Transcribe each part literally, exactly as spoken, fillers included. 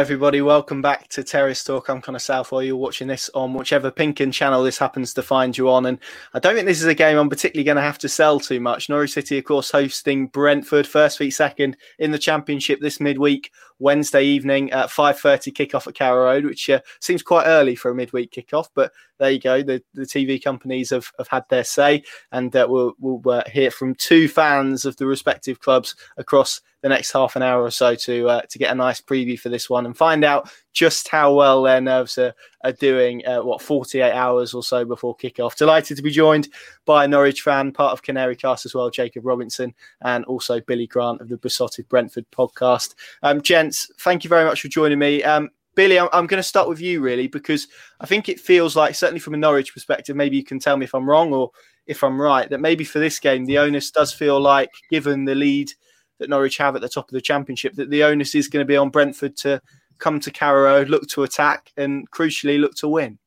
everybody. Welcome back to Terrace Talk. I'm Connor South, while you're watching this on whichever Pinkin channel this happens to find you on. And I don't think this is a game I'm particularly going to have to sell too much. Norwich City, of course, hosting Brentford, first v second in the Championship this midweek, Wednesday evening at five thirty kickoff at Carrow Road, which uh, seems quite early for a midweek kickoff. But there you go. The, the T V companies have, have had their say, and uh, we'll, we'll uh, hear from two fans of the respective clubs across the next half an hour or so to uh, to get a nice preview for this one and find out just how well their nerves are, are doing, uh, what, forty-eight hours or so before kickoff. Delighted to be joined by a Norwich fan, part of Canary Cast as well, Jacob Robinson, and also Billy Grant of the Besotted Brentford podcast. Um, gents, thank you very much for joining me. Um, Billy, I'm, I'm going to start with you, really, because I think it feels like, certainly from a Norwich perspective, maybe you can tell me if I'm wrong or if I'm right, that maybe for this game, the onus does feel like, given the lead that Norwich have at the top of the Championship, that the onus is going to be on Brentford to come to Carrow Road, look to attack, and crucially look to win.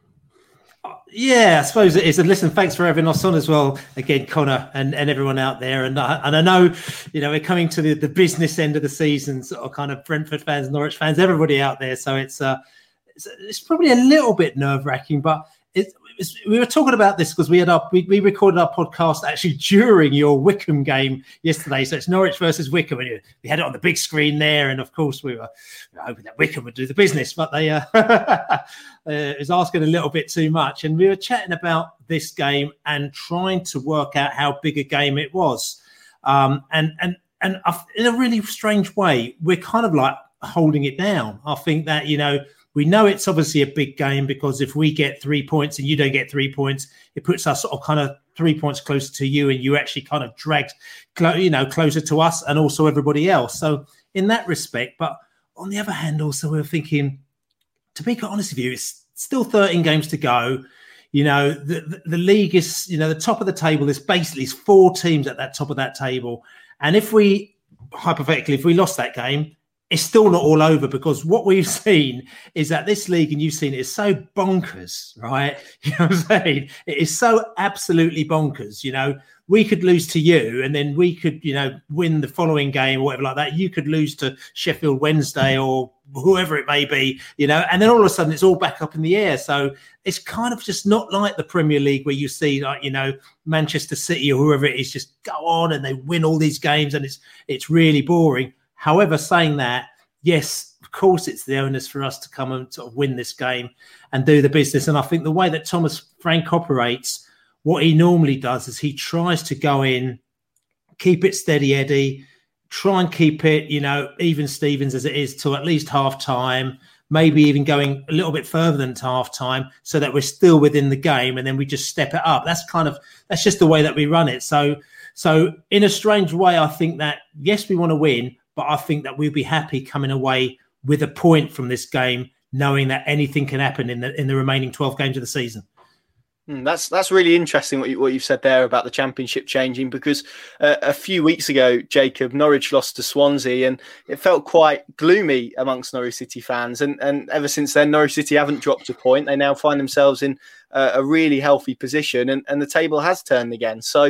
Yeah, I suppose it is. And listen, thanks for having us on as well, again, Connor, and, and everyone out there. And I, and I know, you know, we're coming to the, the business end of the season, sort of kind of Brentford fans, Norwich fans, everybody out there. So it's uh, it's, it's probably a little bit nerve-wracking, but it's, it's, we were talking about this because we had our, we, we recorded our podcast actually during your Wycombe game yesterday. So it's Norwich versus Wycombe, and we had it on the big screen there. And of course, we were hoping that Wycombe would do the business, but they uh, uh, it was asking a little bit too much. And we were chatting about this game and trying to work out how big a game it was. Um, and and and in a really strange way, we're kind of like holding it down. I think that, you know, we know it's obviously a big game because if we get three points and you don't get three points, it puts us sort of kind of three points closer to you, and you actually kind of dragged, you know, closer to us and also everybody else. So in that respect, but on the other hand, also we're thinking, to be quite honest with you, it's still thirteen games to go. You know, the, the, the league is, you know, the top of the table is basically four teams at that top of that table. And if we, hypothetically, if we lost that game, it's still not all over, because what we've seen is that this league, and you've seen it, is so bonkers, right? You know what I'm saying? It is so absolutely bonkers. You know, we could lose to you, and then we could, you know, win the following game or whatever like that. You could lose to Sheffield Wednesday or whoever it may be, you know, and then all of a sudden it's all back up in the air. So it's kind of just not like the Premier League where you see, like, you know, Manchester City or whoever it is just go on and they win all these games and it's it's really boring. However, saying that, yes, of course, it's the onus for us to come and sort of win this game and do the business. And I think the way that Thomas Frank operates, what he normally does is he tries to go in, keep it steady, Eddie, try and keep it, you know, even Stevens as it is till at least half time, maybe even going a little bit further than half time, so that we're still within the game, and then we just step it up. That's kind of, that's just the way that we run it. So, so in a strange way, I think that, yes, we want to win, but I think that we'll be happy coming away with a point from this game, knowing that anything can happen in the in the remaining twelve games of the season. Mm, that's that's really interesting what, you, what you've said there about the Championship changing, because uh, a few weeks ago, Jacob, Norwich lost to Swansea and it felt quite gloomy amongst Norwich City fans. And, and ever since then, Norwich City haven't dropped a point. They now find themselves in uh, a really healthy position, and, and the table has turned again. So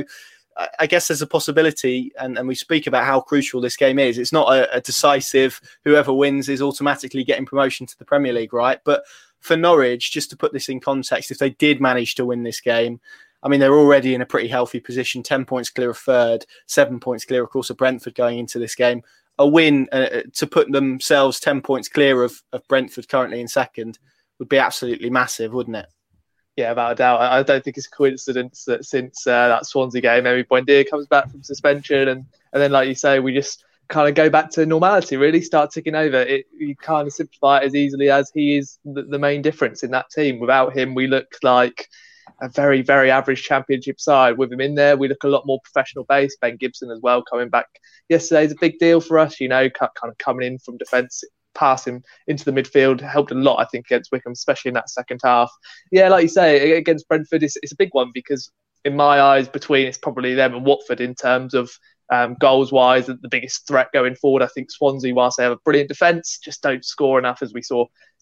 I guess there's a possibility, and, and we speak about how crucial this game is. It's not a, a decisive, whoever wins is automatically getting promotion to the Premier League, right? But for Norwich, just to put this in context, if they did manage to win this game, I mean, they're already in a pretty healthy position, ten points clear of third, seven points clear, of course, of Brentford going into this game. A win uh, to put themselves ten points clear of, of Brentford currently in second would be absolutely massive, wouldn't it? Yeah, without a doubt. I don't think it's a coincidence that since uh, that Swansea game, Emi Buendia comes back from suspension, and, and then, like you say, we just kind of go back to normality, really start ticking over. It, you kind of simplify it as easily as he is the, the main difference in that team. Without him, we look like a very, very average Championship side. With him in there, we look a lot more professional based. Ben Gibson as well coming back yesterday is a big deal for us, you know, kind of coming in from defence, passing into the midfield, helped a lot, I think, against Wycombe, especially in that second half. Yeah, like you say, against Brentford, it's, it's a big one because, in my eyes, between it's probably them and Watford in terms of um, goals-wise, the biggest threat going forward. I think Swansea, whilst they have a brilliant defence, just don't score enough, as we saw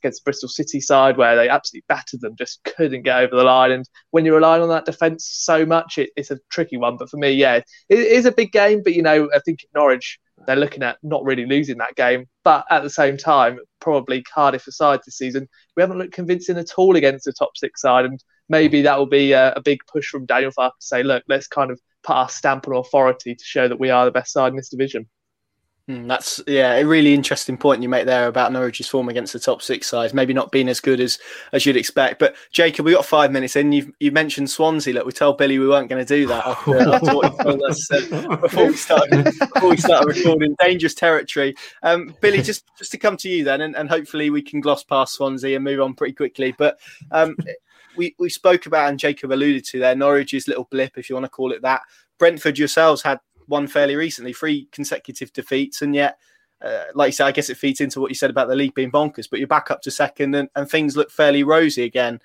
against Bristol City side where they absolutely battered them, just couldn't get over the line. And when you're relying on that defence so much, it, it's a tricky one. But for me, yeah, it, it is a big game. But, you know, I think Norwich, they're looking at not really losing that game. But at the same time, probably Cardiff aside this season, we haven't looked convincing at all against the top six side. And maybe that will be a, a big push from Daniel Farke to say, look, let's kind of put our stamp on authority to show that we are the best side in this division. Mm, that's yeah, a really interesting point you make there about Norwich's form against the top six sides, maybe not being as good as as you'd expect. But Jacob, we got five minutes in. You you mentioned Swansea. Look, we told Billy we weren't going to do that after, after what he told us uh, before we started before we started recording. Dangerous territory. Um, Billy, just just to come to you then, and, and hopefully we can gloss past Swansea and move on pretty quickly. But um, we we spoke about, and Jacob alluded to there, Norwich's little blip, if you want to call it that. Brentford yourselves had won fairly recently, three consecutive defeats, and yet, uh, like you said, I guess it feeds into what you said about the league being bonkers, but you're back up to second and, and things look fairly rosy again.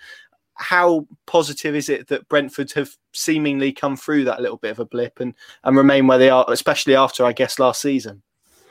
How positive is it that Brentford have seemingly come through that little bit of a blip and, and remain where they are, especially after, I guess, last season?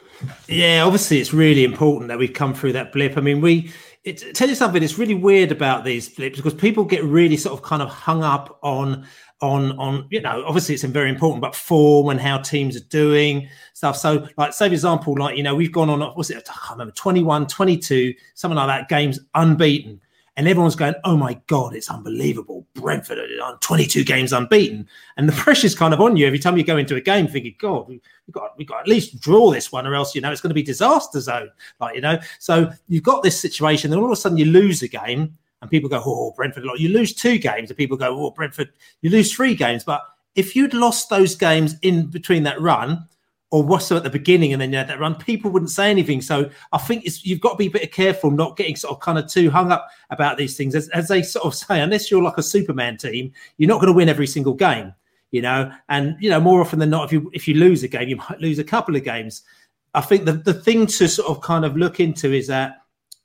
Yeah, obviously it's really important that we've come through that blip. I mean, we it, tell you something, it's really weird about these blips because people get really sort of kind of hung up on on, on you know, obviously it's very important, but form and how teams are doing stuff. So like, say for example, like, you know, we've gone on, what's it, I can't remember, twenty-one, twenty-two, something like that, games unbeaten. And everyone's going, oh my God, it's unbelievable. Brentford are on twenty-two games unbeaten. And the pressure's kind of on you every time you go into a game thinking, God, we've got, we've got to at least draw this one or else, you know, it's going to be disaster zone. Like, you know, so you've got this situation, then all of a sudden you lose a game and people go, oh, Brentford, like, you lose two games and people go, oh, Brentford, you lose three games. But if you'd lost those games in between that run, or was so at the beginning and then you had that run, people wouldn't say anything. So I think it's, you've got to be a bit careful not getting sort of kind of too hung up about these things. As, as they sort of say, unless you're like a Superman team, you're not going to win every single game, you know. And, you know, more often than not, if you if you lose a game, you might lose a couple of games. I think the, the thing to sort of kind of look into is that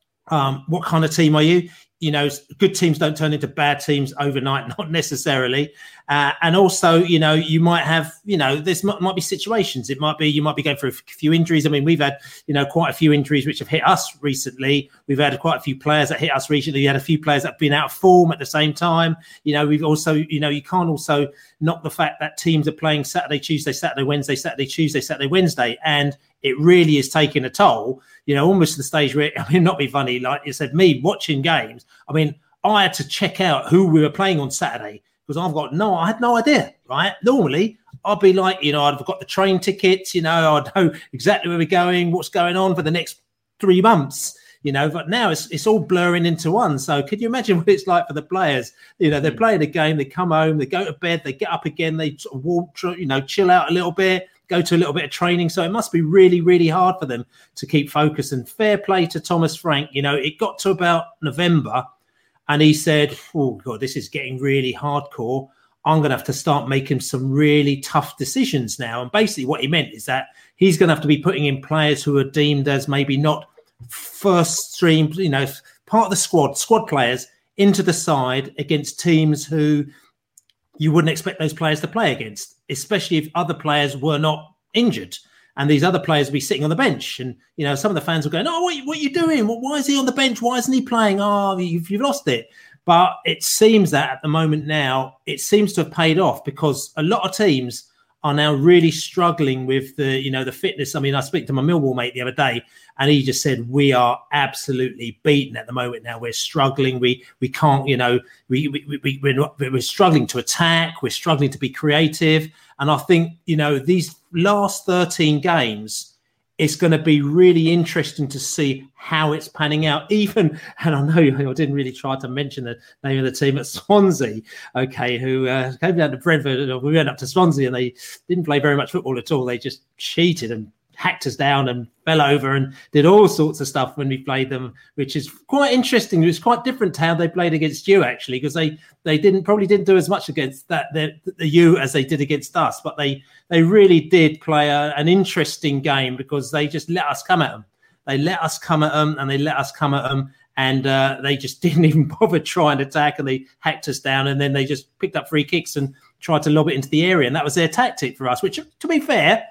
um, what kind of team are you? You know, good teams don't turn into bad teams overnight, not necessarily. Uh, and also, you know, you might have, you know, there's might, might be situations. It might be, you might be going through a few injuries. I mean, we've had, you know, quite a few injuries which have hit us recently. We've had quite a few players that hit us recently. We had a few players that have been out of form at the same time. You know, we've also, you know, you can't also knock the fact that teams are playing Saturday, Tuesday, Saturday, Wednesday, Saturday, Tuesday, Saturday, Wednesday. And it really is taking a toll, you know, almost to the stage where, I mean, not be funny, like you said, me watching games, I mean, I had to check out who we were playing on Saturday because I've got no, I had no idea, right? Normally, I'd be like, you know, I've got the train tickets, you know, I'd know exactly where we're going, what's going on for the next three months, you know, but now it's it's all blurring into one. So could you imagine what it's like for the players? You know, they're playing a game, they come home, they go to bed, they get up again, they sort of walk, you know, chill out a little bit, go to a little bit of training. So it must be really, really hard for them to keep focus. And fair play to Thomas Frank. You know, it got to about November and he said, oh, God, this is getting really hardcore. I'm going to have to start making some really tough decisions now. And basically what he meant is that he's going to have to be putting in players who are deemed as maybe not first stream, you know, part of the squad, squad players into the side against teams who you wouldn't expect those players to play against, especially if other players were not injured and these other players would be sitting on the bench. And, you know, some of the fans were going, oh, what, what are you doing? Why is he on the bench? Why isn't he playing? Oh, you've, you've lost it. But it seems that at the moment now, it seems to have paid off because a lot of teams are now really struggling with the, you know, the fitness. I mean, I spoke to my Millwall mate the other day and he just said, we are absolutely beaten at the moment now. We're struggling. We we can't, you know, we, we, we, we're, not, we're struggling to attack. We're struggling to be creative. And I think, you know, these last thirteen games, it's going to be really interesting to see how it's panning out. Even, and I know I didn't really try to mention the name of the team at Swansea, okay, who uh, came down to Brentford. We went up to Swansea and they didn't play very much football at all. They just cheated and hacked us down and fell over and did all sorts of stuff when we played them, which is quite interesting. It was quite different to how they played against you, actually, because they they didn't probably didn't do as much against that the, the you as they did against us, but they they really did play a, an interesting game because they just let us come at them. They let us come at them and they let us come at them. And uh, they just didn't even bother trying to attack and they hacked us down and then they just picked up free kicks and tried to lob it into the area. And that was their tactic for us, which, to be fair,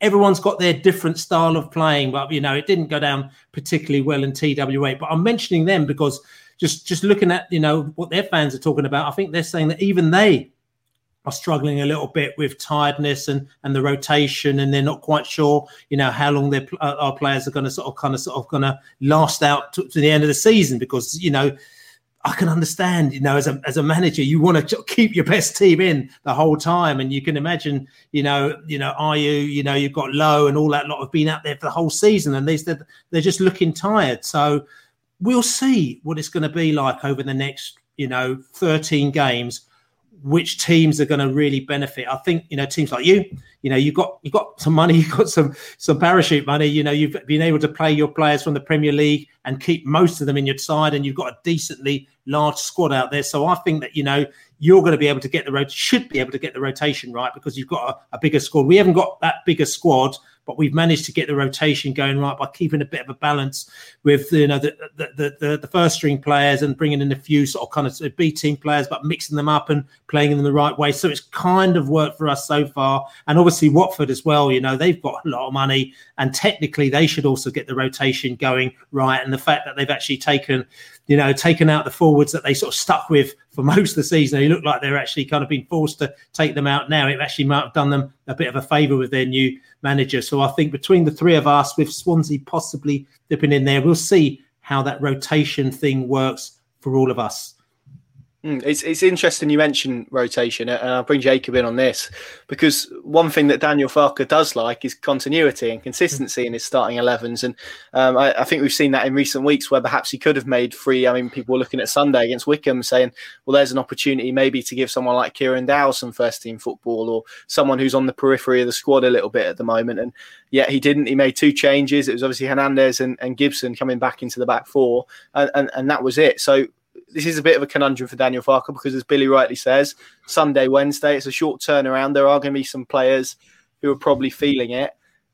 everyone's got their different style of playing, but, you know, it didn't go down particularly well in T W A. But I'm mentioning them because just, just looking at, you know, what their fans are talking about, I think they're saying that even they are struggling a little bit with tiredness and, and the rotation, and they're not quite sure, you know, how long their uh, our players are going to sort of kind of sort of going to last out to, to the end of the season. Because, you know, I can understand, you know, as a as a manager, you want to keep your best team in the whole time, and you can imagine, you know, you know, are you, you know, you've got Lowe and all that lot have been out there for the whole season, and they they're, they're just looking tired. So we'll see what it's going to be like over the next, you know, thirteen games. Which teams are going to really benefit? I think, you know, teams like you, you know, you've got you've got some money, you've got some some parachute money. You know, you've been able to play your players from the Premier League and keep most of them in your side, and you've got a decently large squad out there. So I think that, you know, you're going to be able to get the road, should be able to get the rotation right, because you've got a, a bigger squad. We haven't got that bigger squad, but we've managed to get the rotation going right by keeping a bit of a balance with, you know, the the the, the first string players and bringing in a few sort of kind of B team players, but mixing them up and playing them the right way. So it's kind of worked for us so far. And obviously Watford as well, you know, they've got a lot of money, and technically they should also get the rotation going right. And the fact that they've actually taken, you know, taken out the forwards that they sort of stuck with for most of the season, they look like they're actually kind of been forced to take them out now. It actually might have done them a bit of a favour with their new manager. So I think between the three of us, with Swansea possibly dipping in there, we'll see how that rotation thing works for all of us. Mm, it's it's interesting you mentioned rotation, and I'll bring Jacob in on this, because one thing that Daniel Farke does like is continuity and consistency in his starting elevens, and um, I, I think we've seen that in recent weeks where perhaps he could have made three. I mean, people were looking at Sunday against Wycombe saying, well, there's an opportunity maybe to give someone like Kieran Dowell some first team football, or someone who's on the periphery of the squad a little bit at the moment, and yet he didn't. He made two changes. It was obviously Hernandez and, and Gibson coming back into the back four, and, and, and that was it. So this is a bit of a conundrum for Daniel Farke, because, as Billy rightly says, Sunday, Wednesday, it's a short turnaround. There are going to be some players who are probably feeling it.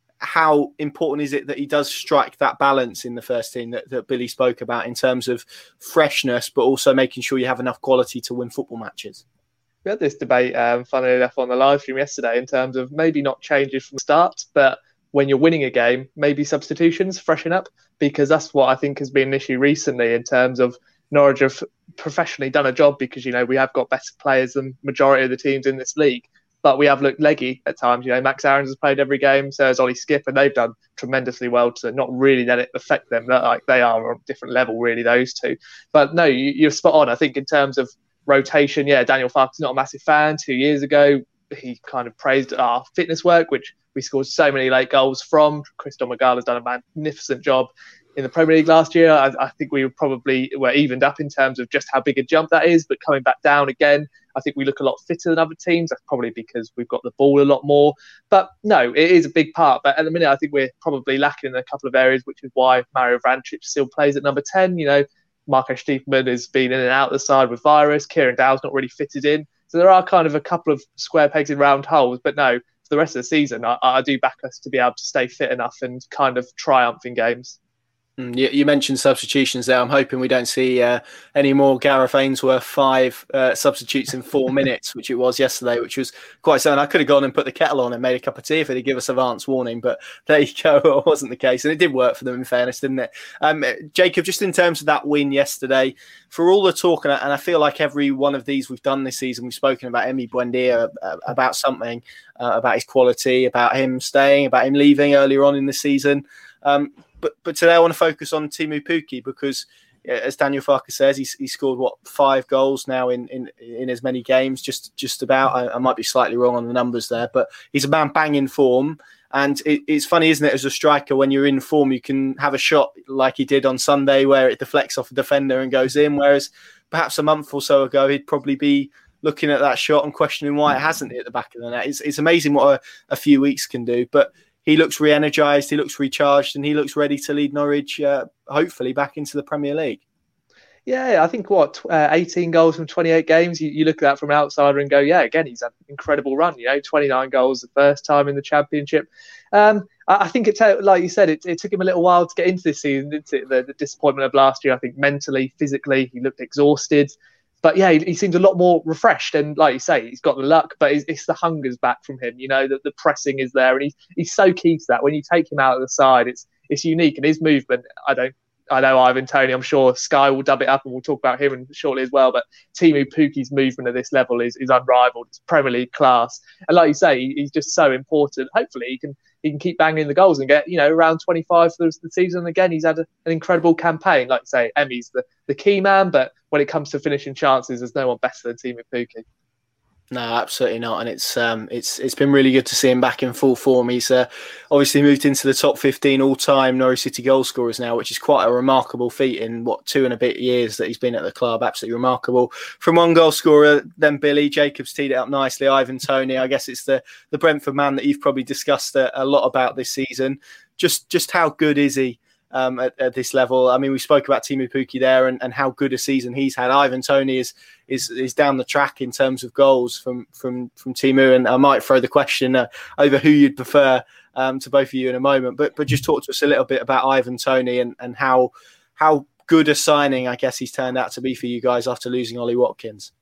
How important is it that he does strike that balance in the first team that, that Billy spoke about, in terms of freshness, but also making sure you have enough quality to win football matches? We had this debate, um, funnily enough, on the live stream yesterday, in terms of maybe not changes from the start, but when you're winning a game, maybe substitutions, freshen up, because that's what I think has been an issue recently, in terms of Norwich have professionally done a job, because, you know, we have got better players than majority of the teams in this league, but we have looked leggy at times. You know, Max Aarons has played every game, so has Ollie Skip, and they've done tremendously well to not really let it affect them. Like, they are on a different level, really, those two. But no, you, you're spot on. I think in terms of rotation, yeah, Daniel Farke's not a massive fan. Two years ago, he kind of praised our fitness work, which we scored so many late goals from. Chris Domagala has done a magnificent job in the Premier League last year. I, I think we were probably were evened up in terms of just how big a jump that is, but coming back down again, I think we look a lot fitter than other teams. That's probably because we've got the ball a lot more. But no, it is a big part. But at the minute, I think we're probably lacking in a couple of areas, which is why Mario Vrancic still plays at number ten. You know, Marco Stiepermann has been in and out of the side with virus. Kieran Dowell's not really fitted in. So there are kind of a couple of square pegs in round holes. But no, for the rest of the season, I, I do back us to be able to stay fit enough and kind of triumph in games. You, you mentioned substitutions there. I'm hoping we don't see uh, any more Gareth Ainsworth five uh, substitutes in four minutes, which it was yesterday, which was quite sad. I could have gone and put the kettle on and made a cup of tea if they'd give us advance warning, but there you go. It wasn't the case. And it did work for them, in fairness, didn't it? Um, Jacob, just in terms of that win yesterday, for all the talk, and I, and I feel like every one of these we've done this season, we've spoken about Emi Buendia, uh, about something, uh, about his quality, about him staying, about him leaving earlier on in the season. Um, But but today I want to focus on Teemu Pukki, because, as Daniel Farke says, he's, he's scored, what, five goals now in, in, in as many games, just just about. I, I might be slightly wrong on the numbers there, but he's a man bang in form. And it, it's funny, isn't it, as a striker, when you're in form, you can have a shot like he did on Sunday where it deflects off a defender and goes in, whereas perhaps a month or so ago he'd probably be looking at that shot and questioning why it hasn't hit the back of the net. It's, it's amazing what a, a few weeks can do, but he looks re-energised, he looks recharged, and he looks ready to lead Norwich, uh, hopefully, back into the Premier League. Yeah, I think, what, uh, eighteen goals from twenty-eight games, you, you look at that from an outsider and go, yeah, again, he's had an incredible run, you know, twenty-nine goals the first time in the Championship. Um, I, I think, it t- like you said, it, it took him a little while to get into this season, didn't it? The, the disappointment of last year, I think mentally, physically, he looked exhausted. but yeah, he, he seems a lot more refreshed. And like you say, he's got the luck, but it's, it's the hunger's back from him. You know, that the pressing is there, and he's he's so key to that. When you take him out of the side, it's it's unique, and his movement. I don't. I know Ivan Toney, I'm sure Sky will dub it up and we'll talk about him shortly as well. But Teemu Pukki's movement at this level is, is unrivaled. It's Premier League class. And like you say, he's just so important. Hopefully he can he can keep banging the goals and get, you know, around twenty-five for the season. Again, he's had a, an incredible campaign. Like you say, Emmy's the, the key man, but when it comes to finishing chances, there's no one better than Teemu Pukki. No, absolutely not, and it's um, it's it's been really good to see him back in full form. He's uh, obviously moved into the top fifteen all-time Norwich City goal scorers now, which is quite a remarkable feat in what two and a bit years that he's been at the club. Absolutely remarkable. From one goal scorer, then Billy Jacobs teed it up nicely. Ivan Toney, I guess it's the the Brentford man that you've probably discussed a, a lot about this season. Just just how good is he? Um, at, at this level? I mean, we spoke about Teemu Pukki there and, and how good a season he's had. Ivan Toney is is is down the track in terms of goals from from from Teemu, and I might throw the question uh, over who you'd prefer um, to both of you in a moment. But but just talk to us a little bit about Ivan Toney and, and how how good a signing I guess he's turned out to be for you guys after losing Ollie Watkins.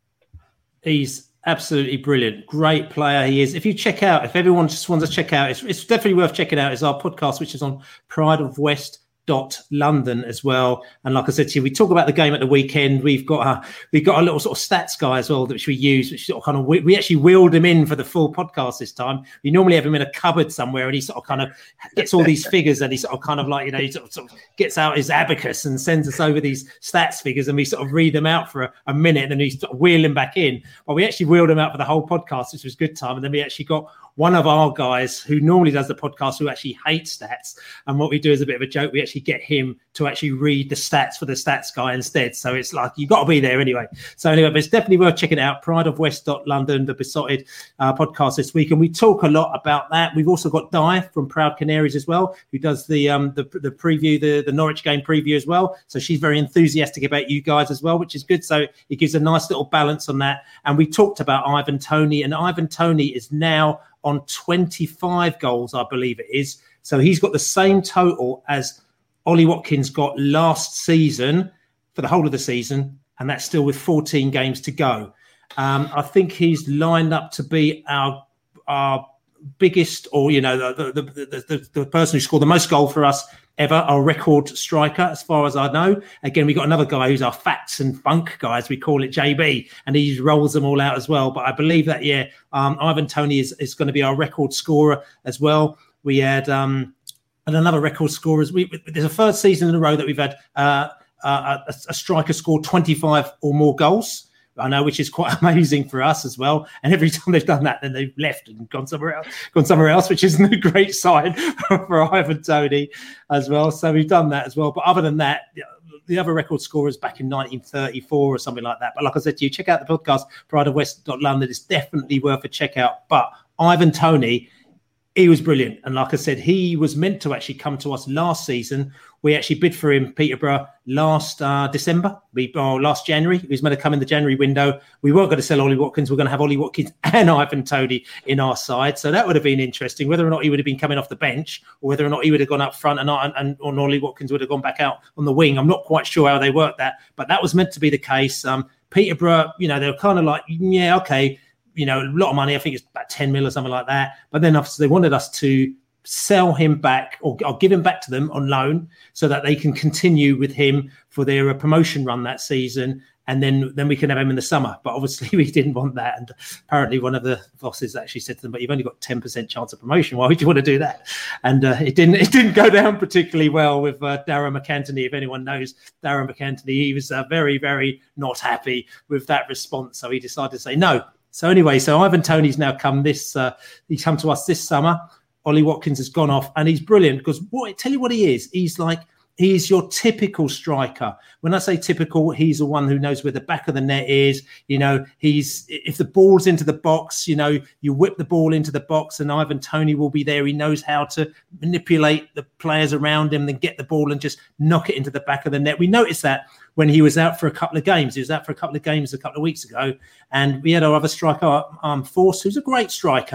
He's absolutely brilliant. Great player he is. If you check out, if everyone just wants to check out, it's, it's definitely worth checking out. It's our podcast, which is on Pride of West. Dot London as well, and like I said to you, we talk about the game at the weekend. We've got a we've got a little sort of stats guy as well, which we use, which sort of kind of we, we actually wheeled him in for the full podcast this time. We normally have him in a cupboard somewhere, and he sort of kind of gets all these figures, and he sort of kind of like you know he sort of, sort of gets out his abacus and sends us over these stats figures, and we sort of read them out for a, a minute, and then we sort of wheel him back in. Well, we actually wheeled him out for the whole podcast, which was good time, and then we actually got one of our guys who normally does the podcast who actually hates stats. And what we do is a bit of a joke. We actually get him to actually read the stats for the stats guy instead. So it's like, you've got to be there anyway. So anyway, but it's definitely worth checking it out. Pride of West London, the Besotted uh, podcast this week. And we talk a lot about that. We've also got Di from Proud Canaries as well, who does the um, the, the preview, the, the Norwich game preview as well. So she's very enthusiastic about you guys as well, which is good. So it gives a nice little balance on that. And we talked about Ivan Toney, and Ivan Toney is now on twenty-five goals, I believe it is. So he's got the same total as Ollie Watkins got last season for the whole of the season, and that's still with fourteen games to go. Um, I think he's lined up to be our our biggest, or you know, the the, the the the person who scored the most goal for us ever, our record striker, as far as I know. Again, we got another guy who's our facts and funk guy, as we call it, J B, and he rolls them all out as well. But I believe that, yeah, um, Ivan Toney is, is going to be our record scorer as well. We had um, and another record scorer. We, there's a third season in a row that we've had uh, uh, a, a striker score twenty-five or more goals. I know, which is quite amazing for us as well. And every time they've done that, then they've left and gone somewhere else, gone somewhere else, which isn't a great sign for Ivan Toney as well. So we've done that as well. But other than that, the other record scorers back in nineteen thirty-four or something like that. But like I said to you, check out the podcast, Pride of West London. It's definitely worth a check out. But Ivan Toney, he was brilliant. And like I said, he was meant to actually come to us last season. We actually bid for him, Peterborough, last uh, December, we, or last January. He was meant to come in the January window. We weren't going to sell Ollie Watkins. We're going to have Ollie Watkins and Ivan Toney in our side. So that would have been interesting, whether or not he would have been coming off the bench or whether or not he would have gone up front and, and, and, and Ollie Watkins would have gone back out on the wing. I'm not quite sure how they worked that, but that was meant to be the case. Um, Peterborough, you know, they were kind of like, yeah, okay, you know, a lot of money. I think it's about ten mil or something like that. But then obviously they wanted us to sell him back or, or give him back to them on loan so that they can continue with him for their uh, promotion run that season. And then, then we can have him in the summer. But obviously we didn't want that. And apparently one of the bosses actually said to them, but you've only got ten percent chance of promotion. Why would you want to do that? And uh, it didn't it didn't go down particularly well with uh, Darren McAntony. If anyone knows Darren McAntony, he was uh, very, very not happy with that response. So he decided to say no. So anyway, so Ivan Toney's now come this, uh, he's come to us this summer. Ollie Watkins has gone off and he's brilliant because what, tell you what he is. He's like, he's your typical striker. When I say typical, he's the one who knows where the back of the net is. You know, he's, if the ball's into the box, you know, you whip the ball into the box and Ivan Toney will be there. He knows how to manipulate the players around him, then get the ball and just knock it into the back of the net. We noticed that when he was out for a couple of games. He was out for a couple of games a couple of weeks ago. And we had our other striker, um, Force, who's a great striker.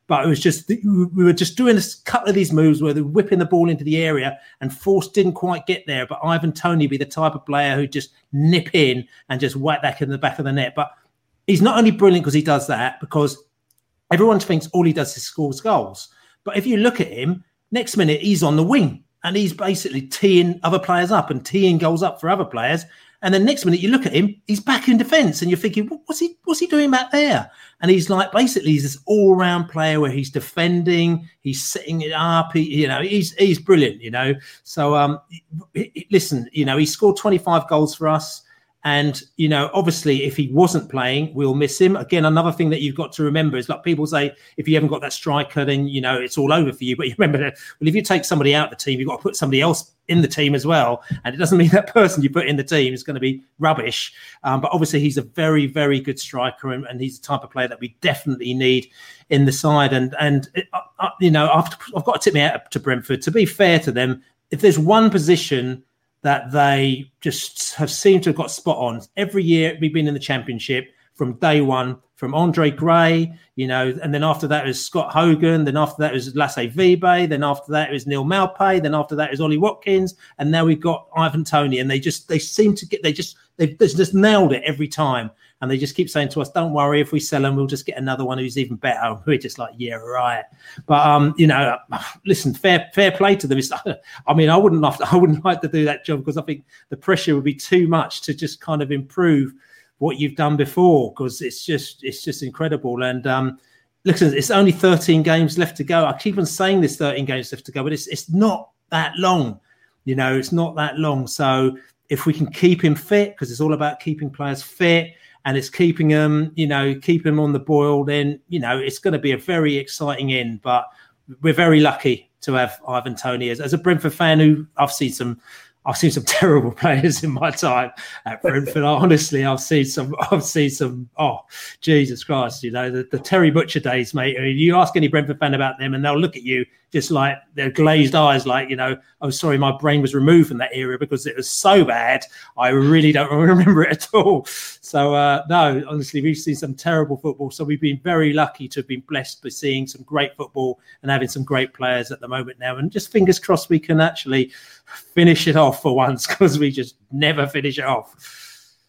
But it was just, we were just doing a couple of these moves where they're whipping the ball into the area and Force didn't quite get there. But Ivan Toney be the type of player who just nip in and just whack that in the back of the net. But he's not only brilliant because he does that, because everyone thinks all he does is scores goals. But if you look at him, next minute he's on the wing and he's basically teeing other players up and teeing goals up for other players. And then next minute you look at him, he's back in defence and you're thinking, what's he what's he doing back there? And he's like, basically, he's this all-round player where he's defending, he's setting it up, he, you know, he's he's brilliant, you know. So, um, listen, you know, he scored twenty-five goals for us. And, you know, obviously, if he wasn't playing, we'll miss him. Again, another thing that you've got to remember is, like people say, if you haven't got that striker, then, you know, it's all over for you. But you remember that, well, if you take somebody out of the team, you've got to put somebody else in the team as well. And it doesn't mean that person you put in the team is going to be rubbish. Um, but obviously, he's a very, very good striker. And, and he's the type of player that we definitely need in the side. And, and it, uh, you know, I've, I've got to tip me out to Brentford. To be fair to them, if there's one position that they just have seemed to have got spot on. Every year we've been in the Championship from day one, from Andre Gray, you know, and then after that it was Scott Hogan, then after that it was Lasse Vibe, then after that it was Neil Maupay, then after that it was Ollie Watkins, and now we've got Ivan Toney, and they just, they seem to get, they just, they've just nailed it every time. And they just keep saying to us, don't worry, if we sell him, we'll just get another one who's even better. We're just like, yeah, right. But, um, you know, listen, fair fair play to them. It's, I mean, I wouldn't have to, I wouldn't like to do that job because I think the pressure would be too much to just kind of improve what you've done before, because it's just it's just incredible. And um, listen, it's only thirteen games left to go. I keep on saying this thirteen games left to go, but it's it's not that long. You know, it's not that long. So if we can keep him fit, because it's all about keeping players fit, and it's keeping them, you know, keep them on the boil, then, you know, it's going to be a very exciting end. But we're very lucky to have Ivan Toney as, as a Brentford fan who I've seen some, I've seen some terrible players in my time at Brentford. Honestly, I've seen some, I've seen some, oh, Jesus Christ, you know, the, the Terry Butcher days, mate. I mean, you ask any Brentford fan about them and they'll look at you just like their glazed eyes, like, you know, I'm sorry, my brain was removed from that era because it was so bad. I really don't remember it at all. So, uh, no, honestly, we've seen some terrible football. So we've been very lucky to have been blessed by seeing some great football and having some great players at the moment now. And just fingers crossed we can actually finish it off for once, because we just never finish it off.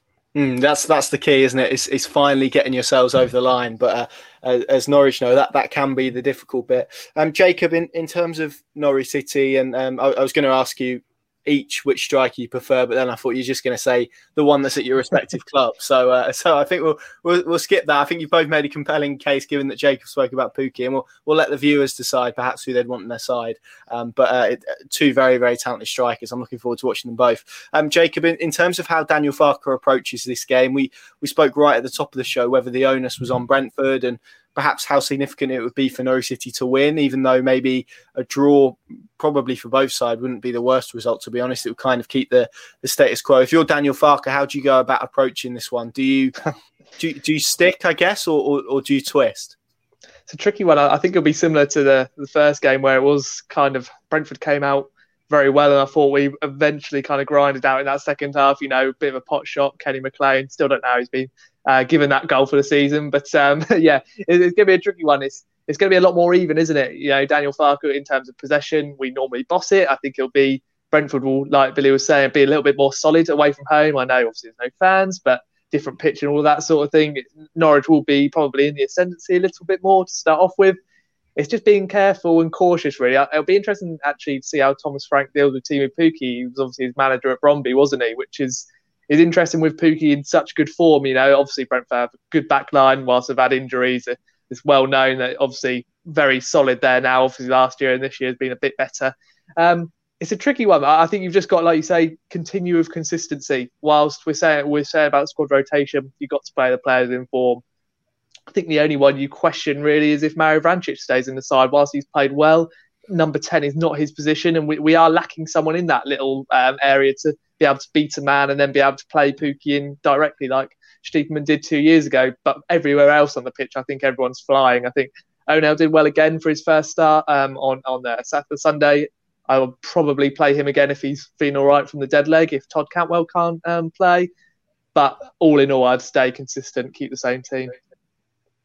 Mm, that's that's the key, isn't it? It's, it's finally getting yourselves over the line. But uh, as Norwich know, that, that can be the difficult bit. Um, Jacob, in, in terms of Norwich City, and um, I, I was going to ask you each which striker you prefer, but then I thought you were just going to say the one that's at your respective club. So, uh, so I think we'll, we'll we'll skip that. I think you've both made a compelling case, given that Jacob spoke about Pukki, and we'll we'll let the viewers decide perhaps who they'd want on their side. Um, but uh, it, two very very talented strikers. I'm looking forward to watching them both. Um, Jacob, in, in terms of how Daniel Farke approaches this game, we we spoke right at the top of the show whether the onus was on Brentford and perhaps how significant it would be for Norwich City to win, even though maybe a draw probably for both sides wouldn't be the worst result, to be honest. It would kind of keep the, the status quo. If you're Daniel Farke, how do you go about approaching this one? Do you do, do you stick, I guess, or, or, or do you twist? It's a tricky one. I think it'll be similar to the, the first game where it was kind of Brentford came out very well, and I thought we eventually kind of grinded out in that second half. You know, a bit of a pot shot. Kenny McLean, still don't know how he's been uh, given that goal for the season, but um, yeah, it, it's going to be a tricky one. It's it's going to be a lot more even, isn't it? You know, Daniel Farke, in terms of possession, we normally boss it. I think it'll be Brentford will, like Billy was saying, be a little bit more solid away from home. I know obviously there's no fans, but different pitch and all that sort of thing. Norwich will be probably in the ascendancy a little bit more to start off with. It's just being careful and cautious, really. It'll be interesting actually to see how Thomas Frank deals with Teemu Pukki. He was obviously his manager at Brøndby, wasn't he? Which is is interesting with Pukki in such good form. You know, obviously Brentford have a good back line whilst they've had injuries. It's well known that obviously very solid there now. Obviously last year and this year has been a bit better. Um, it's a tricky one. I think you've just got, like you say, continue with consistency. Whilst we're saying we're saying about squad rotation, you've got to play the players in form. I think the only one you question really is if Mario Vrancic stays in the side. Whilst he's played well, number ten is not his position, and we, we are lacking someone in that little um, area to be able to beat a man and then be able to play Pukki in directly like Stiepermann did two years ago. But everywhere else on the pitch, I think everyone's flying. I think Onel did well again for his first start um, on, on uh, Saturday, Sunday. I will probably play him again if he's feeling all right from the dead leg, if Todd Cantwell can't um, play. But all in all, I'd stay consistent, keep the same team.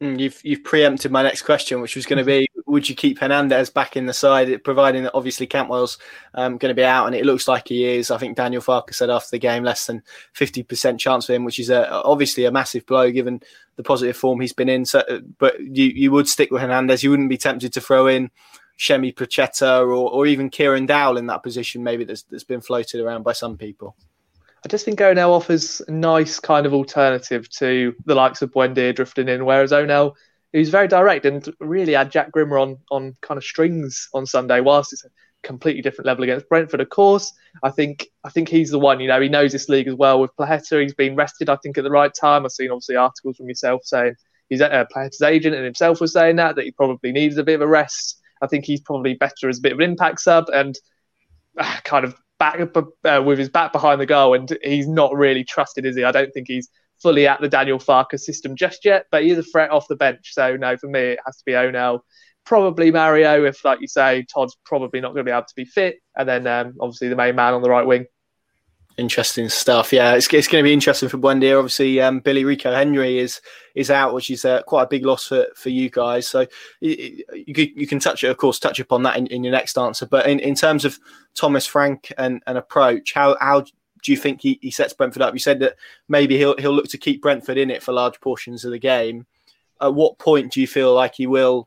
You've you've preempted my next question, which was going to be, would you keep Hernandez back in the side, providing that obviously Cantwell's um, going to be out, and it looks like he is. I think Daniel Farke said after the game less than fifty percent chance for him, which is a, obviously a massive blow given the positive form he's been in. So, but you, you would stick with Hernandez. You wouldn't be tempted to throw in Shemi Pacheta or, or even Kieran Dowell in that position, maybe that's, that's been floated around by some people. I just think Onel offers a nice kind of alternative to the likes of Buendia drifting in, whereas Onel, who's very direct and really had Jack Grimmer on, on kind of strings on Sunday, whilst it's a completely different level against Brentford, of course. I think I think he's the one, you know, he knows this league as well. With Placheta, he's been rested, I think, at the right time. I've seen, obviously, articles from yourself saying he's uh, Placheta's agent and himself was saying that, that he probably needed a bit of a rest. I think he's probably better as a bit of an impact sub and uh, kind of back uh, with his back behind the goal, and he's not really trusted, is he? I don't think he's fully at the Daniel Farke system just yet, but he is a threat off the bench. So no, for me, it has to be Onel, probably Mario, if, like you say, Todd's probably not going to be able to be fit, and then um, obviously the main man on the right wing. Interesting stuff. Yeah, it's, it's going to be interesting for Buendia. Obviously, um, Billy Rico Henry is is out, which is uh, quite a big loss for, for you guys. So you, you, you can touch, of course, touch upon that in, in your next answer. But in, in terms of Thomas Frank and an approach, how how do you think he, he sets Brentford up? You said that maybe he'll he'll look to keep Brentford in it for large portions of the game. At what point do you feel like he will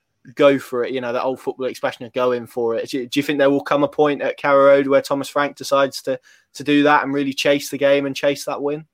go for it? You know, that old football expression of going for it. Do you, do you think there will come a point at Carrow Road where Thomas Frank decides to to do that and really chase the game and chase that win?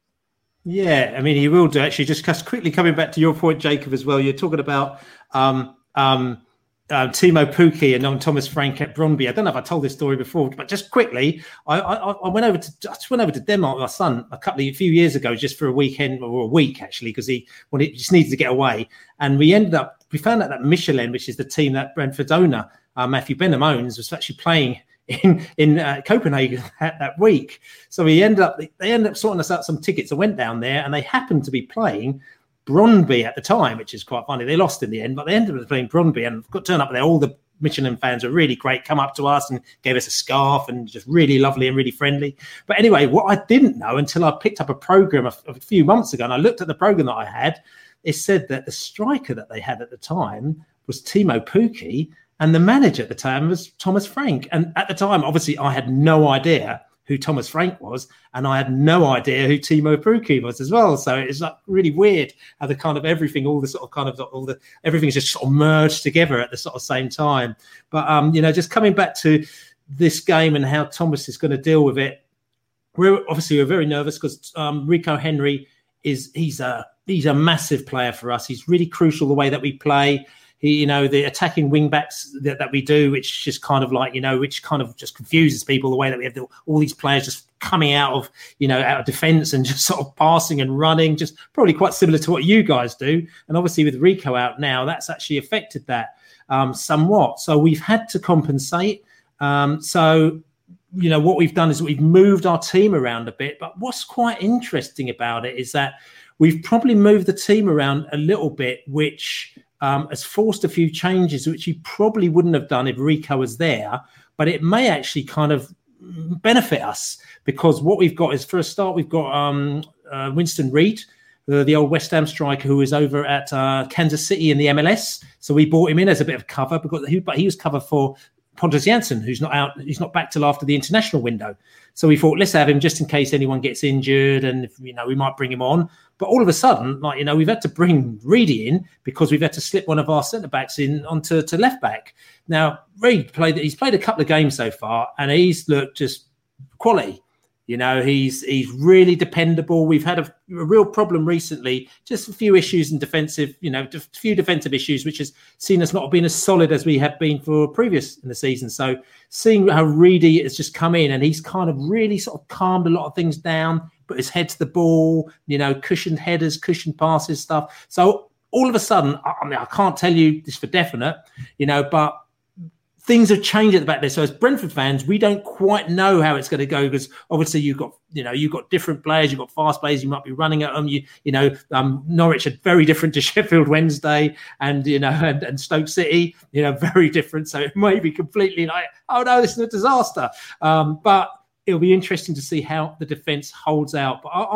Yeah, I mean, he will do. Actually, just quickly coming back to your point, Jacob, as well. You're talking about um, um, uh, Timo Pukki and um, Thomas Frank at Brøndby. I don't know if I told this story before, but just quickly, I, I, I went over to I just went over to Denmark with my son a couple of a few years ago, just for a weekend or a week actually, because he well, he just needed to get away, and we ended up we found out that Michelin, which is the team that Brentford's owner uh, Matthew Benham owns, was actually playing in in uh, Copenhagen that, that week. So we ended up they ended up sorting us out some tickets. I went down there, and they happened to be playing Brøndby at the time, which is quite funny. They lost in the end, but they ended up playing Brøndby, and got turned up there. All the Michelin fans were really great, come up to us and gave us a scarf, and just really lovely and really friendly. But anyway, what I didn't know until I picked up a program a, a few months ago, and I looked at the program that I had, it said that the striker that they had at the time was Timo Pukki, and the manager at the time was Thomas Frank. And at the time, obviously, I had no idea who Thomas Frank was, and I had no idea who Timo Pukki was as well. So it's like really weird how the kind of everything, all the sort of kind of all the everything's just sort of merged together at the sort of same time. But um, you know, just coming back to this game and how Thomas is going to deal with it, we're obviously we're very nervous because um, Rico Henry is he's a he's a massive player for us. He's really crucial the way that we play. He, you know, the attacking wing backs that, that we do, which just kind of like, you know, which kind of just confuses people, the way that we have the, all these players just coming out of, you know, out of defence and just sort of passing and running, just probably quite similar to what you guys do. And obviously with Rico out now, that's actually affected that um, somewhat. So we've had to compensate. Um, so, you know, what we've done is we've moved our team around a bit. But what's quite interesting about it is that we've probably moved the team around a little bit, which Um, has forced a few changes, which he probably wouldn't have done if Rico was there. But it may actually kind of benefit us, because what we've got is, for a start, we've got um, uh, Winston Reid, uh, the old West Ham striker who is over at uh, Kansas City in the M L S. So we brought him in as a bit of cover, because he, but he was cover for Pontus Jansson, who's not out, he's not back till after the international window. So we thought, let's have him just in case anyone gets injured, and you know, we might bring him on. But all of a sudden, like, you know, we've had to bring Reedy in because we've had to slip one of our centre backs in onto to left back. Now, Reid played, he's played a couple of games so far, and he's looked just quality. You know, he's he's really dependable. We've had a, a real problem recently, just a few issues in defensive, you know, a few defensive issues, which has seen us not being as solid as we have been for previous in the season. So seeing how Reedy has just come in, and he's kind of really sort of calmed a lot of things down, put his head to the ball, you know, cushioned headers, cushioned passes, stuff. So all of a sudden, I mean, I can't tell you this for definite, you know, but things have changed at the back there. So as Brentford fans, we don't quite know how it's going to go, because obviously you've got, you know, you've got different players, you've got fast players, you might be running at them. You, you know, um, Norwich are very different to Sheffield Wednesday, and you know, and, and Stoke City, you know, very different. So it may be completely like, oh no, this is a disaster. Um, but it'll be interesting to see how the defence holds out. But I, I'm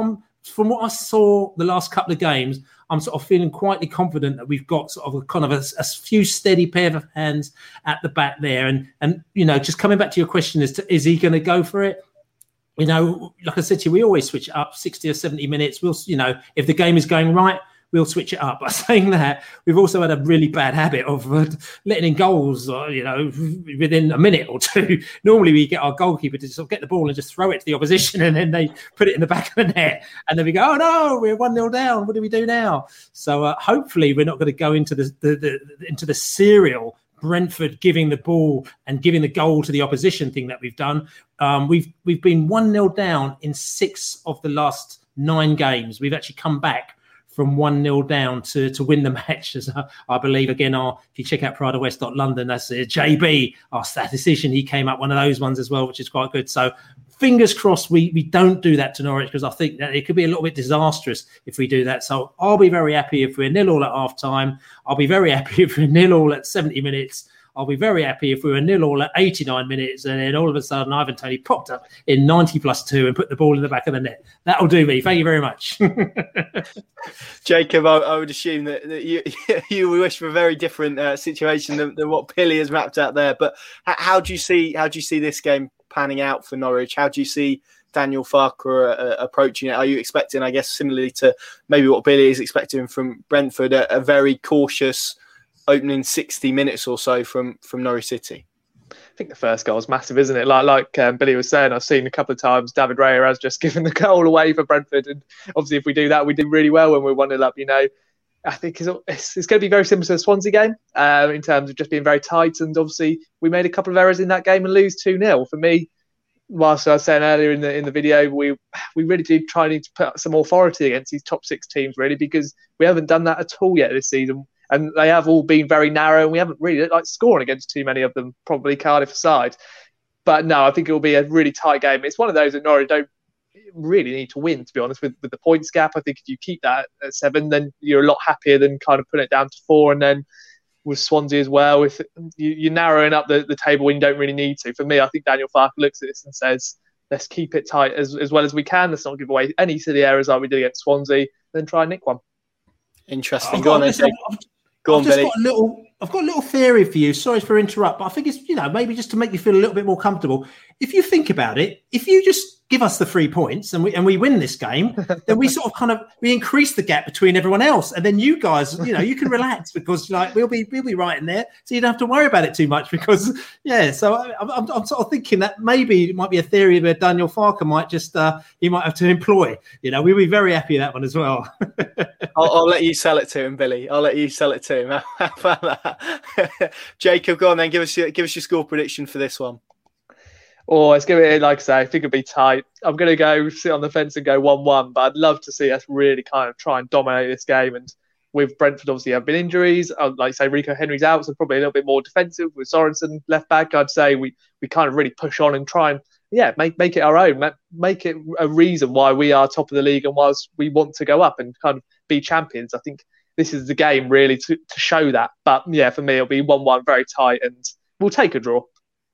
from what I saw the last couple of games, I'm sort of feeling quietly confident that we've got sort of a kind of a, a few steady pair of hands at the back there. And, and you know, just coming back to your question as to, is he going to go for it? You know, like I said to you, we always switch it up sixty or seventy minutes. We'll, you know, if the game is going right, we'll switch it up. By saying that, we've also had a really bad habit of uh, letting in goals, uh, you know, within a minute or two. Normally, we get our goalkeeper to sort of get the ball and just throw it to the opposition, and then they put it in the back of the net. And then we go, oh, no, we're one nil down. What do we do now? So uh, hopefully we're not going to go into the, the, the into the serial Brentford giving the ball and giving the goal to the opposition thing that we've done. Um, we've we've been one nil down in six of the last nine games. We've actually come back from one nil down to, to win the match. As I, I believe, again, our, if you check out pride of west dot london, that's uh, J B, our statistician. He came up one of those ones as well, which is quite good. So fingers crossed we, we don't do that to Norwich, because I think that it could be a little bit disastrous if we do that. So I'll be very happy if we're nil all at half time. I'll be very happy if we're nil all at seventy minutes. I'll be very happy if we were nil all at eighty-nine minutes, and then all of a sudden Ivan Toney popped up in ninety plus two and put the ball in the back of the net. That'll do me. Thank you very much. Jacob, I, I would assume that, that you you wish for a very different uh, situation than, than what Billy has mapped out there. But how, how do you see how do you see this game panning out for Norwich? How do you see Daniel Farke uh, approaching it? Are you expecting, I guess, similarly to maybe what Billy is expecting from Brentford, a, a very cautious opening sixty minutes or so from, from Norwich City? I think the first goal is massive, isn't it? Like like um, Billy was saying, I've seen a couple of times David Raya has just given the goal away for Brentford, and obviously if we do that, we did really well when we're one nil up. You know, I think it's, it's, it's going to be very similar to the Swansea game uh, in terms of just being very tight, and obviously we made a couple of errors in that game and lose two nil. For me, whilst I was saying earlier in the in the video, we we really do try need to put some authority against these top six teams, really, because we haven't done that at all yet this season. And they have all been very narrow, and we haven't really like scoring against too many of them, probably Cardiff aside. But no, I think it will be a really tight game. It's one of those that Norwich don't really need to win, to be honest, with, with the points gap. I think if you keep that at seven, then you're a lot happier than kind of putting it down to four. And then with Swansea as well, if you, you're narrowing up the, the table when you don't really need to. For me, I think Daniel Farke looks at this and says, let's keep it tight as, as well as we can. Let's not give away any silly errors like we did against Swansea, then try and nick one. Interesting. Go on, then. Go on, I've just Billy. got a little, I've got a little theory for you. Sorry for interrupt, but I think it's, you know, maybe just to make you feel a little bit more comfortable. If you think about it, if you just give us the three points and we and we win this game, then we sort of kind of we increase the gap between everyone else, and then you guys, you know, you can relax because like we'll be we'll be right in there, so you don't have to worry about it too much. Because yeah, so I, I'm, I'm sort of thinking that maybe it might be a theory where Daniel Farke might just uh, he might have to employ. You know, we'll be very happy with that one as well. I'll, I'll let you sell it to him, Billy. I'll let you sell it to him. How about that? Jacob, go on then. Give us your give us your score prediction for this one. Oh, it's going to be, like I say, I think it'll be tight. I'm going to go sit on the fence and go one one, but I'd love to see us really kind of try and dominate this game. And with Brentford, obviously, have been injuries. I'd like to say Rico Henry's out, so probably a little bit more defensive. With Sorensen left back, I'd say we, we kind of really push on and try and, yeah, make make it our own. Make it a reason why we are top of the league and whilst we want to go up and kind of be champions. I think this is the game, really, to, to show that. But, yeah, for me, it'll be one one, very tight, and we'll take a draw.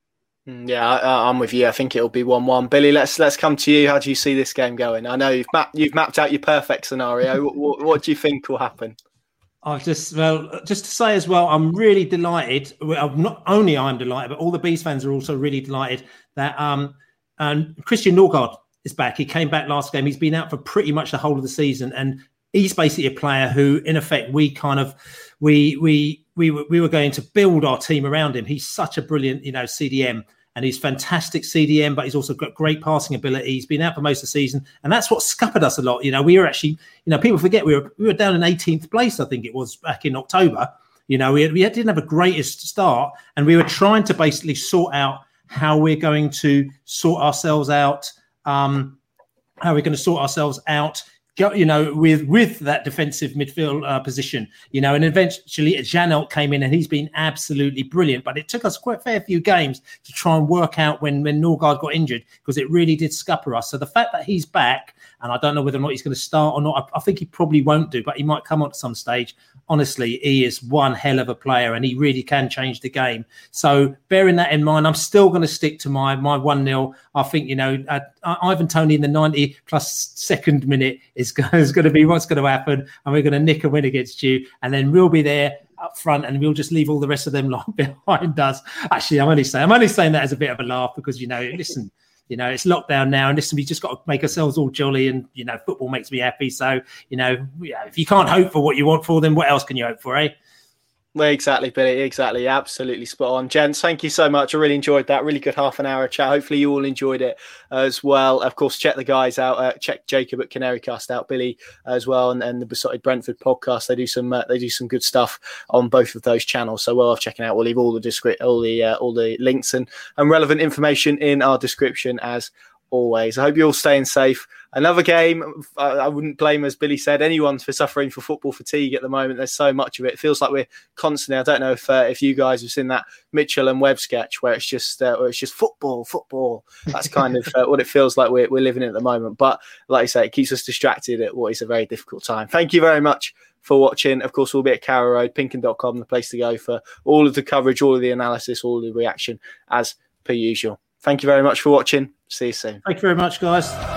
Yeah, I, I'm with you. I think it'll be one one. Billy, let's let's come to you. How do you see this game going? I know you've mapped you've mapped out your perfect scenario. what, what do you think will happen? I just well, just to say as well, I'm really delighted. Well, not only I'm delighted, but all the Bees fans are also really delighted that um and Christian Norgard is back. He came back last game. He's been out for pretty much the whole of the season, and he's basically a player who, in effect, we kind of we we. We were, we were going to build our team around him. He's such a brilliant, you know, C D M, and he's fantastic C D M, but he's also got great passing ability. He's been out for most of the season, and that's what scuppered us a lot. You know, we were actually, you know, people forget we were we were down in eighteenth place, I think it was, back in October. You know, we, had, we didn't have a greatest start, and we were trying to basically sort out how we're going to sort ourselves out, um, how we're going to sort ourselves out, you know, with with that defensive midfield uh, position, you know, and eventually Janelt came in and he's been absolutely brilliant. But it took us quite a fair few games to try and work out when, when Norgard got injured, because it really did scupper us. So the fact that he's back and I don't know whether or not he's going to start or not. I, I think he probably won't do, but he might come on at some stage. Honestly, he is one hell of a player, and he really can change the game. So bearing that in mind, I'm still going to stick to my my one nil. I think, you know, uh, Ivan Toney in the ninety plus second minute is, is going to be what's going to happen, and we're going to nick a win against you, and then we'll be there up front, and we'll just leave all the rest of them lot behind us. Actually, I'm only saying I'm only saying that as a bit of a laugh, because, you know, listen. You know, it's lockdown now, and listen, we just got to make ourselves all jolly, and, you know, football makes me happy. So, you know, if you can't hope for what you want for, then what else can you hope for, eh? Well, exactly, Billy. Exactly. Absolutely spot on. Gents, thank you so much. I really enjoyed that. Really good half an hour chat. Hopefully you all enjoyed it as well. Of course, check the guys out. Uh, check Jacob at Canarycast out, Billy as well, and, and the Besotted Brentford podcast. They do some uh, they do some good stuff on both of those channels. So well worth checking out. We'll leave all the discri- all the uh, all the links and, and relevant information in our description as always. I hope you're all staying safe. Another game, I wouldn't blame, as Billy said, anyone for suffering for football fatigue at the moment. There's so much of it. It feels like we're constantly, I don't know if uh, if you guys have seen that Mitchell and Webb sketch where it's just uh, where it's just football, football. That's kind of uh, what it feels like we're, we're living in at the moment. But like I say, it keeps us distracted at what is a very difficult time. Thank you very much for watching. Of course, we'll be at Carrow Road, pinkin dot com, the place to go for all of the coverage, all of the analysis, all of the reaction as per usual. Thank you very much for watching. See you soon. Thank you very much, guys.